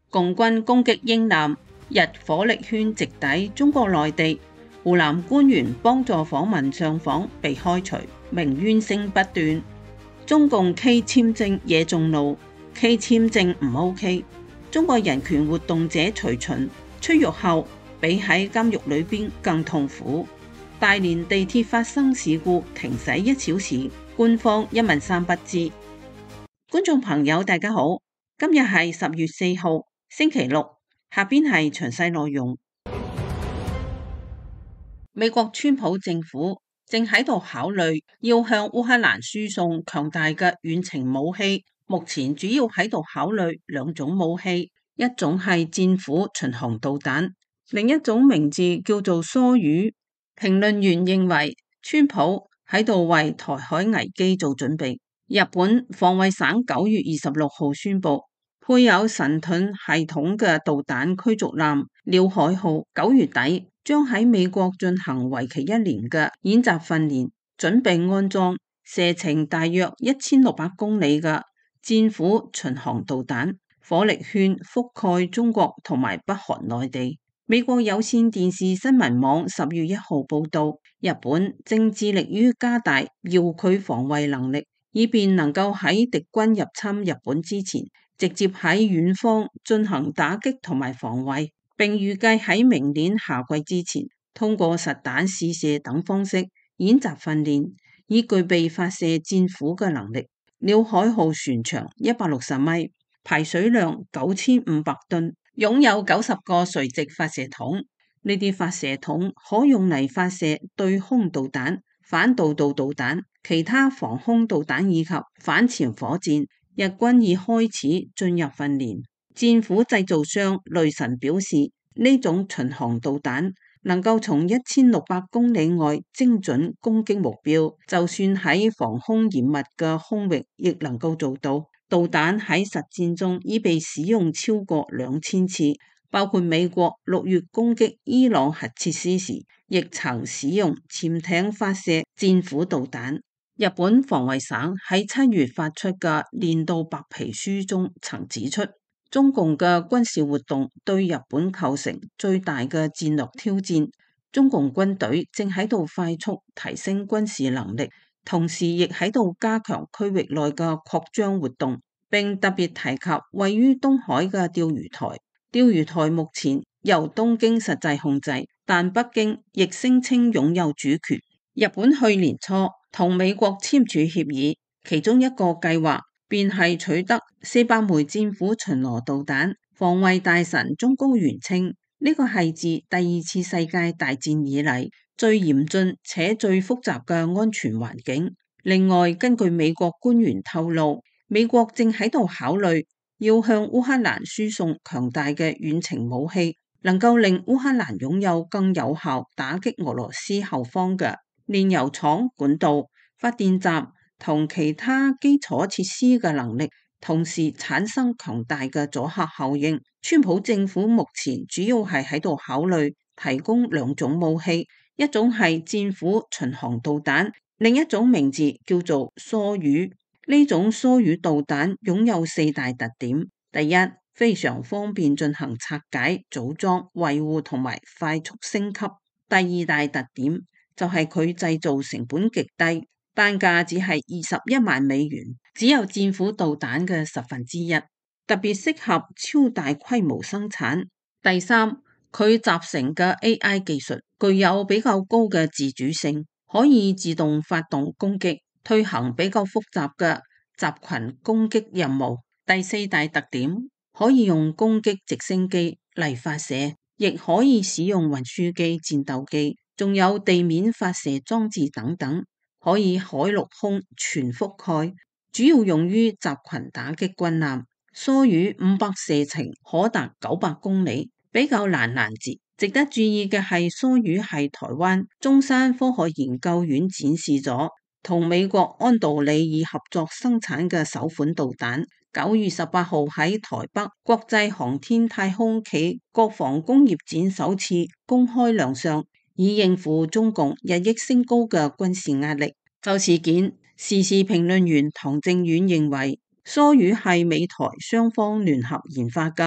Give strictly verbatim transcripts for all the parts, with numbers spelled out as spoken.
共軍攻擊英艦，日火力圈直抵中國內地。湖南官員幫助訪民上訪被開除，鳴冤聲不斷。中共 K 簽證惹眾怒 ，K 簽證唔 OK。中國人權活動者徐巡出獄後，比喺監獄裏邊更痛苦。大連地鐵發生事故，停駛一小時，官方一問三不知。觀眾朋友大家好，今日係十月四號，星期六，下邊係詳細內容。美國川普政府正喺度考慮要向烏克蘭輸送強大嘅遠程武器，目前主要喺度考慮兩種武器，一種係戰斧巡航導彈，另一種名字叫做梭魚。評論員認為川普喺度為台海危機做準備。日本防衛省九月二十六號宣布，配有神盾系統嘅導彈驅逐艦遼海號九月底將喺美國進行為期一年嘅演習訓練，準備安裝射程大約一千六百公里嘅戰斧巡航導彈，火力圈覆蓋中國同埋北韓內地。美國有線電視新聞網十月一號報道，日本正致力於加大遙距防衛能力，以便能夠喺敵軍入侵日本之前，直接喺遠方進行打擊同埋防衛，並預計喺明年夏季之前，通過實彈試射等方式演習訓練，以具備發射戰斧嘅能力。遼海號船長一百六十米，排水量九千五百噸，擁有九十個垂直發射筒。呢啲發射筒可用嚟發射對空導彈、反導道導彈、其他防空導彈以及反潛火箭。日軍已開始進入訓練。戰斧製造商雷神表示，呢種巡航導彈能夠從一千六百公里外精準攻擊目標，就算喺防空嚴密嘅空域亦能夠做到。導彈喺實戰中已被使用超過兩千次，包括美國六月攻擊伊朗核設施時，亦曾使用潛艇發射戰斧導彈。日本防衛省喺七月發出嘅年度白皮書中曾指出，中共嘅軍事活動對日本構成最大嘅戰略挑戰。中共軍隊正喺度快速提升軍事能力，同時亦喺度加強區域內嘅擴張活動，並特別提及位於東海嘅釣魚台。釣魚台目前由東京實際控制，但北京亦聲稱擁有主權。日本去年初同美國簽署協議，其中一個計劃便係取得四百枚戰斧巡邏導彈。防衛大臣中高元稱，呢個係自第二次世界大戰以嚟最嚴峻且最複雜嘅安全環境。另外，根據美國官員透露，美國正喺度考慮要向烏克蘭輸送強大嘅遠程武器，能夠令烏克蘭擁有更有效打擊俄羅斯後方嘅煉油廠、管道、發電站同其他基礎設施嘅能力，同時產生強大嘅阻嚇效應。川普政府目前主要係喺度考慮提供兩種武器，一種係戰斧巡航導彈，另一種名字叫做梭魚。呢種梭魚導彈擁有四大特點：第一，非常方便進行拆解、組裝、維護同埋快速升級；第二大特點就係佢製造成本極低，單價只係二十一萬美元，只有戰斧導彈嘅十分之一，特別適合超大規模生產。第三，佢集成嘅 A I 技術具有比較高嘅自主性，可以自動發動攻擊，推行比較複雜嘅集群攻擊任務。第四大特點，可以用攻擊直升機嚟發射，亦可以使用運輸機、戰鬥機，仲有地面發射裝置等等，可以海陸空全覆蓋，主要用於集群打擊軍艦。梭魚五百射程可達九百公里，比較難攔截。值得注意嘅係，梭魚係台灣中山科學研究院展示咗同美國安道里爾合作生產嘅首款導彈。九月十八號喺台北國際航天太空暨國防工業展首次公開亮相，以應付中共日益升高嘅軍事壓力。就事件，時事評論員唐正遠認為，梭魚係美台雙方聯合研發嘅，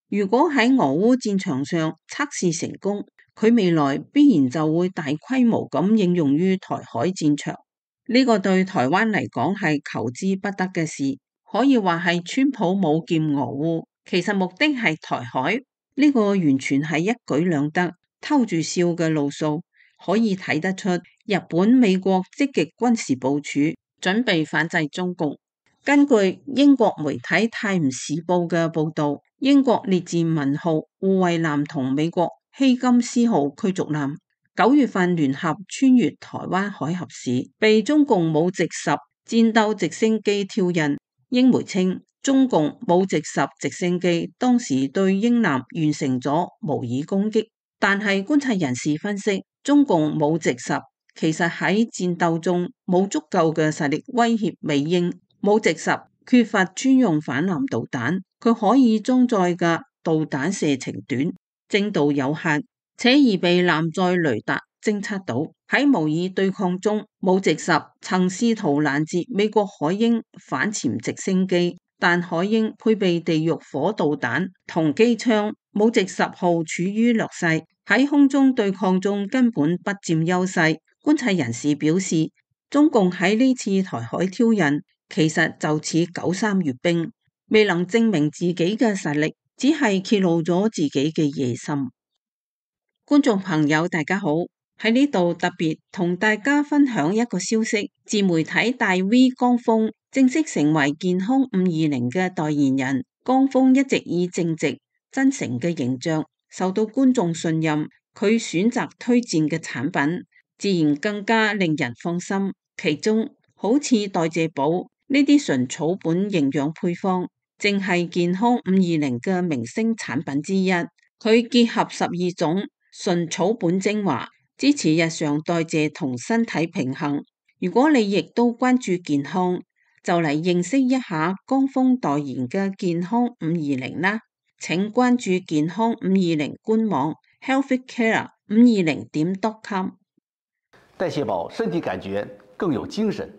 如果喺俄烏戰場上測試成功，佢未來必然就會大規模咁應用於台海戰場。呢個對台灣嚟講係求之不得嘅事，可以話係川普冇劍俄烏，其實目的係台海。呢個完全係一舉兩得，偷住笑嘅路數，可以睇得出日本、美國積極軍事部署，準備反制中共。根據英國媒體《泰晤士報》嘅報導，英國列治文號護衛艦同美國希金斯號驅逐艦九月份聯合穿越台灣海峽時，被中共武直十戰鬥直升機挑釁。英媒稱，中共武直十直升機當時對英艦完成咗模擬攻擊，但係觀察人士分析，中共武直十其實喺戰鬥中冇足夠嘅實力威脅美英。武直十缺乏專用反艦導彈，佢可以裝載嘅導彈射程短、精度有限，且易被艦載雷達偵測到。喺模擬對抗中，武直十曾試圖攔截美國海鷹反潛直升機，但海鷹配備地獄火導彈同機槍，武直十號處於劣勢，喺空中對抗中根本不佔優勢。觀察人士表示，中共喺呢次台海挑釁其實就似九三閱兵，未能證明自己嘅實力，只係揭露咗自己嘅野心。觀眾朋友大家好，喺呢度特別同大家分享一個消息，自媒體大 V 江峰正式成為健康五二零嘅代言人。江峰一直以正直、真誠嘅形象受到觀眾信任，佢選擇推薦嘅產品自然更加令人放心。其中好似代謝寶呢啲純草本營養配方，正係健康五二零嘅明星產品之一。佢結合十二種純草本精華，支持日常代謝同身體平衡。如果你亦都關注健康，就嚟認識一下江峰代言嘅健康五二零啦。請關注健康五二零官網 healthycare 五二零點 com。 代謝寶，身體感覺更有精神。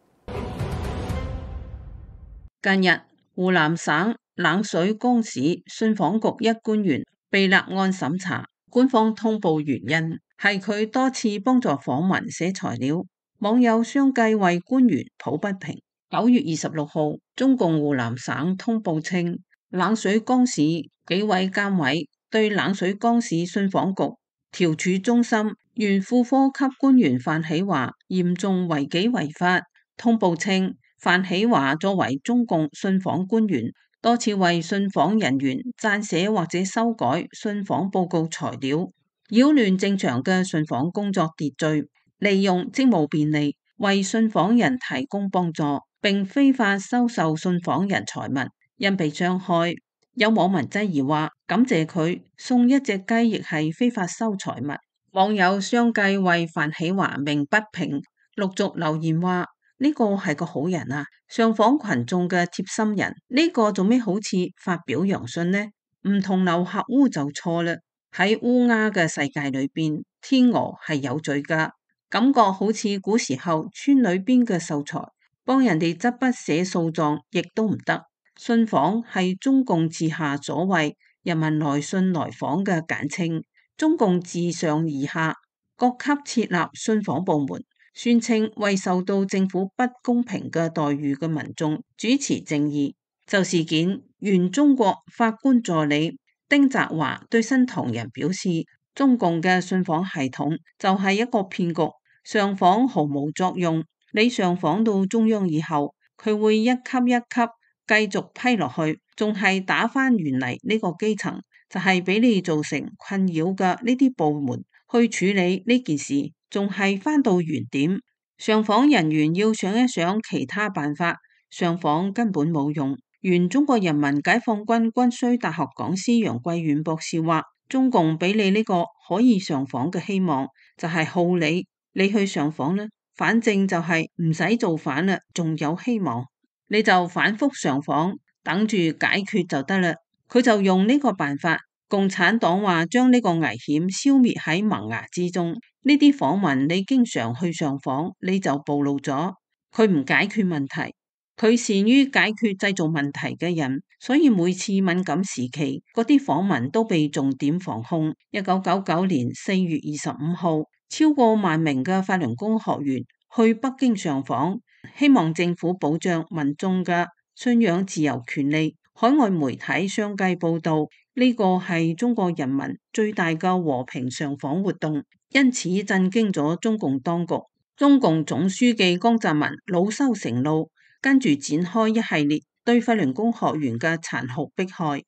近日，湖南省冷水江市信訪局一官員被立案審查，官方通報原因係佢多次幫助訪民寫材料，網友相繼為官員抱不平。九月二十六號，中共湖南省通報稱，冷水江市紀委監委對冷水江市信訪局調處中心原副科級官員范喜華嚴重違紀違法。通報稱，范喜華作為中共信訪官員，多次為信訪人員撰寫或者修改信訪報告材料，擾亂正常嘅信訪工作秩序，利用職務便利為信訪人提供幫助，並非法收受信訪人財物，因被傷害。有網民質疑話，感謝佢送一隻雞亦係非法收財物。網友相繼為范喜華鳴不平，陸續留言話，呢個係個好人啊，上訪群眾嘅貼心人，呢個做咩好似發表揚信呢？唔同流合污就錯啦。喺烏鴉嘅世界裏邊，天鵝係有罪噶，感覺好似古時候村裏邊嘅秀才幫人哋執筆寫訴狀，亦都唔得。信訪係中共治下所謂人民來信來訪嘅簡稱，中共自上而下各級設立信訪部門，宣稱為受到政府不公平嘅待遇嘅民眾主持正義。就事件，原中國法官助理丁澤華對新唐人表示，中共嘅信訪系統就係一個騙局，上訪毫無作用。你上訪到中央以後，佢會一級一級繼續批落去，仲係打返原嚟呢個基層，就係俾你造成困擾嘅呢啲部門去處理呢件事，仲係返到原點。上訪人員要想一想其他辦法，上訪根本冇用。原中國人民解放軍軍需大學講師楊貴遠博士話，中共俾你呢個可以上訪嘅希望，就係好你，你去上訪啦，反正就係唔使造反啦，仲有希望，你就反覆上訪，等住解決就得啦。佢就用呢個辦法。共產黨話將呢個危險消滅喺萌芽之中。呢啲訪問你經常去上訪，你就暴露咗。佢唔解決問題， 佢善於解決製造問題嘅人，所以每次敏感時期，嗰啲訪問都被重點防控。一九九九年四月二十五號，超過萬名嘅法輪功學員去北京上訪，希望政府保障民眾嘅信仰自由權利。海外媒體相繼報道，呢個係中國人民最大嘅和平上訪活動，因此震驚咗中共當局。中共總書記江澤民惱羞成怒，跟住展開一系列對法輪功學員嘅殘酷迫害。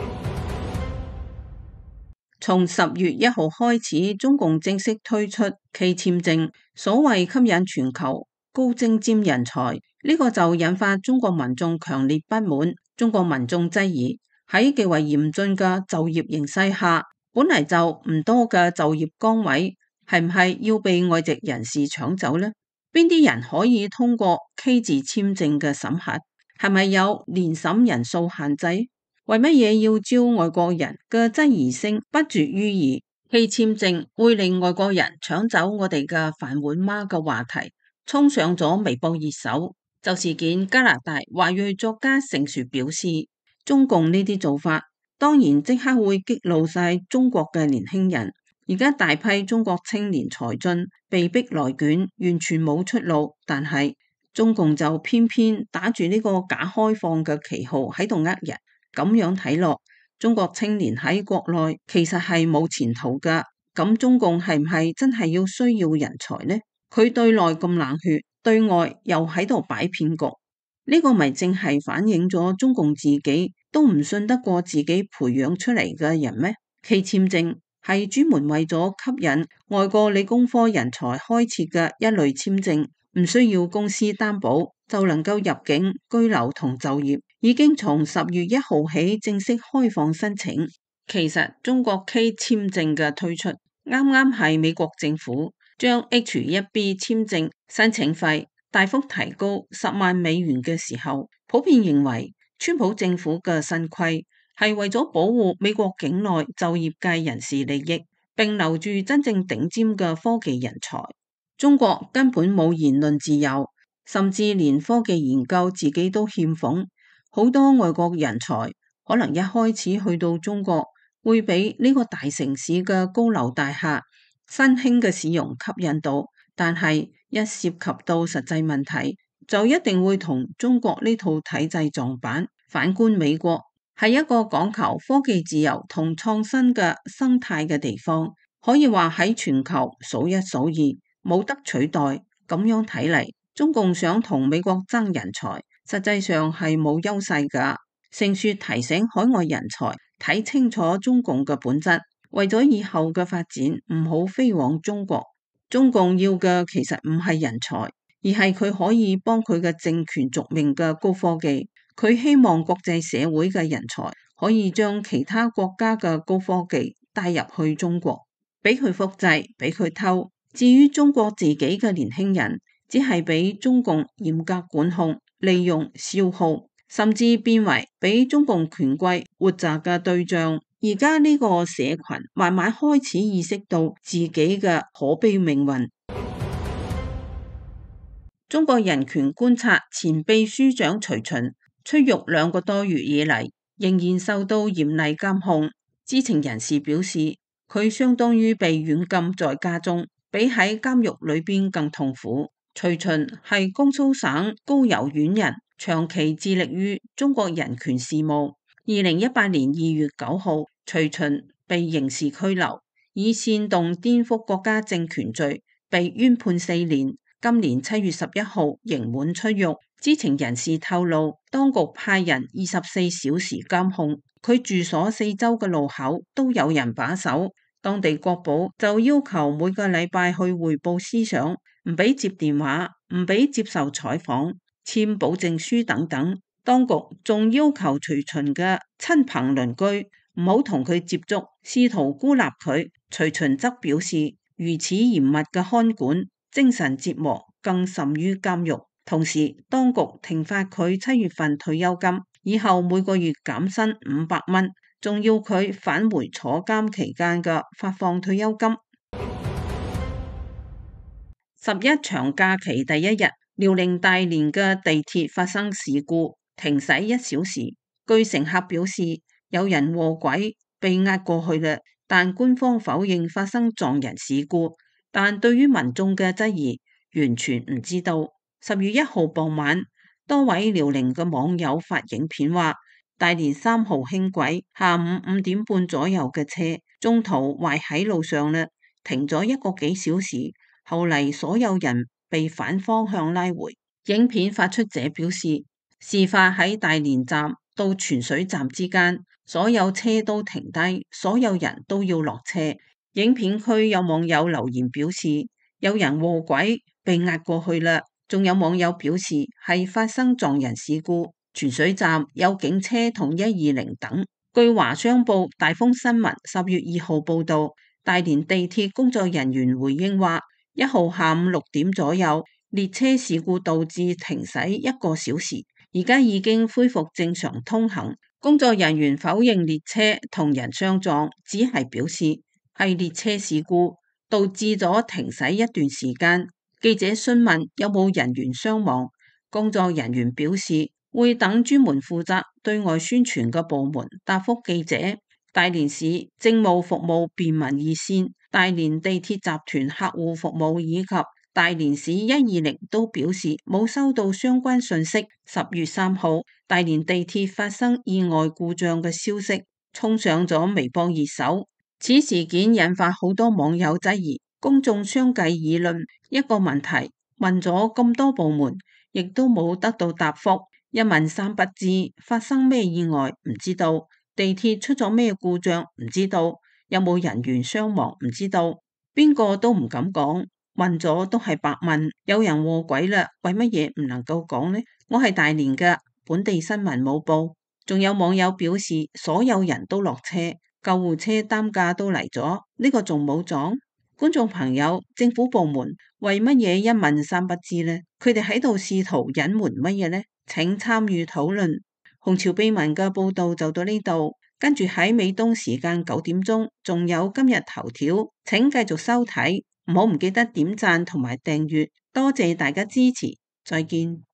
從十月一號開始，中共正式推出 K 簽證，所謂吸引全球高精尖人才，呢個就引發中國民眾強烈不滿。中國民眾質疑喺極為嚴峻嘅就業形勢下，本嚟就唔多嘅就業崗位，係唔係要被外籍人士搶走呢？邊啲人可以通過 K 字簽證嘅審核？係咪有年審人數限制？為乜嘢要招外國人嘅質疑聲不絕於耳。K 簽證會令外國人搶走我哋嘅飯碗嗎嘅話題衝上咗微博熱搜。就事件，加拿大華裔作家盛樹表示，中共呢啲做法當然即刻會激怒晒中國嘅年輕人。而家大批中國青年才俊被逼來卷，完全冇出路，但係中共就偏偏打住呢個假開放嘅旗號喺度呃人。咁樣睇落，中國青年喺國內其實係冇前途噶。咁中共係唔係真係要需要人才呢？佢對內咁冷血，對外又喺度擺騙局，呢個咪正係反映咗中共自己都唔信得過自己培養出嚟嘅人咩？ K 簽證係專門為咗吸引外國理工科人才開設嘅一類簽證，唔需要公司擔保就能夠入境、居留同就業，已經從十月一號起正式開放申請。其實中國 K 簽證嘅推出，啱啱係美國政府將 H 一 B 簽證申請費大幅提高十萬美元嘅時候，普遍認為川普政府嘅新規係為咗保護美國境內就業界人士利益，並留住真正頂尖嘅科技人才。中國根本冇言論自由，甚至連科技研究自己都欠奉。好多外國人才可能一開始去到中國會俾呢個大城市嘅高樓大廈新興嘅市容吸引到，但係一涉及到實際問題，就一定會同中國呢套體制撞板。反觀美國，係一個講求科技自由同創新嘅生態嘅地方，可以話喺全球數一數二，冇得取代。咁樣睇嚟，中共想同美國爭人才，實際上係冇優勢㗎。盛樹提醒海外人才睇清楚中共嘅本質，為咗以後嘅發展唔好飛往中國。中共要嘅其實唔係人才，而係佢可以幫佢嘅政權續命嘅高科技。佢希望國際社會嘅人才可以將其他國家嘅高科技帶入去中國，俾佢複製，俾佢偷。至於中國自己嘅年輕人，只係俾中共嚴格管控、利用、消耗，甚至變為俾中共權貴活摘嘅對象。而家呢個社群慢慢開始意識到自己嘅可悲命運。中國人權觀察前秘書長徐巡出獄兩個多月以嚟，仍然受到嚴厲監控。知情人士表示，佢相當於被軟禁在家中，比喺監獄裏邊更痛苦。徐巡係江蘇省高郵縣人，長期致力於中國人權事務。二零一八年二月九號，徐巡被刑事拘留，以煽動顛覆國家政權罪被冤判四年。今年七月十一號刑滿出獄。知情人士透露，當局派人二十四小時監控佢住所四周嘅路口，都有人把守。當地國保就要求每個禮拜去匯報思想，唔俾接電話，唔俾接受採訪，簽保證書等等。當局仲要求徐巡嘅親朋鄰居唔好同佢接觸，試圖孤立佢。徐巡則表示，如此嚴密嘅看管，精神折磨更甚於監獄。同時，當局停發佢七月份退休金，以後每個月減薪五百蚊，仲要佢返回坐監期間嘅發放退休金。十一長假期第一日， 遼寧大連嘅地鐵發生事故，停駛一小時。據乘客表示，有人禍軌被壓過去啦，但官方否認發生撞人事故。但對於民眾嘅質疑，完全唔知道。十月一號傍晚，多位遼寧嘅網友發影片話，大連三號輕軌下午五點半左右嘅車中途壞喺路上啦，停咗一個幾小時，後嚟所有人被反方向拉回。影片發出者表示，事發喺大連站到泉水站之間，所有車都停低，所有人都要落車。影片區有網友留言表示，有人禍軌被壓過去啦，仲有網友表示係發生撞人事故。泉水站有警車同一二零等。據華商報大風新聞十月二號報道，大連地鐵工作人員回應話，一號下午六點左右，列車事故導致停駛一個小時，而家已經恢復正常通行。工作人員否認列車同人相撞，只係表示係列車事故導致咗停駛一段時間。記者詢問有冇人員傷亡，工作人員表示會等專門負責對外宣傳嘅部門答覆記者。大連市政務服務便民熱線、大連地鐵集團客戶服務以及大連市一二零都表示冇收到相關信息。十月三號，大連地鐵發生意外故障嘅消息衝上咗微博熱搜。此事件引發好多網友質疑，公眾相繼議論一個問題，問咗咁多部門，亦都冇得到答覆。一問三不知，發生咩意外唔知道，地鐵出咗咩故障唔知道，有冇人員傷亡唔知道，邊個都唔敢講，問咗都係白問。有人禍軌啦，為乜嘢唔能夠講呢？我係大連嘅本地新聞冇報。仲有網友表示，所有人都落車，救護車擔架都嚟咗，呢個仲冇撞？觀眾朋友，政府部門為乜嘢一問三不知呢？佢哋喺度試圖隱瞞乜嘢呢？請參與討論。紅潮秘聞嘅報道就到呢度，跟住喺美東時間九點鐘，仲有今日頭條，請繼續收睇，唔好唔記得點讚同埋訂閱，多謝大家支持，再見。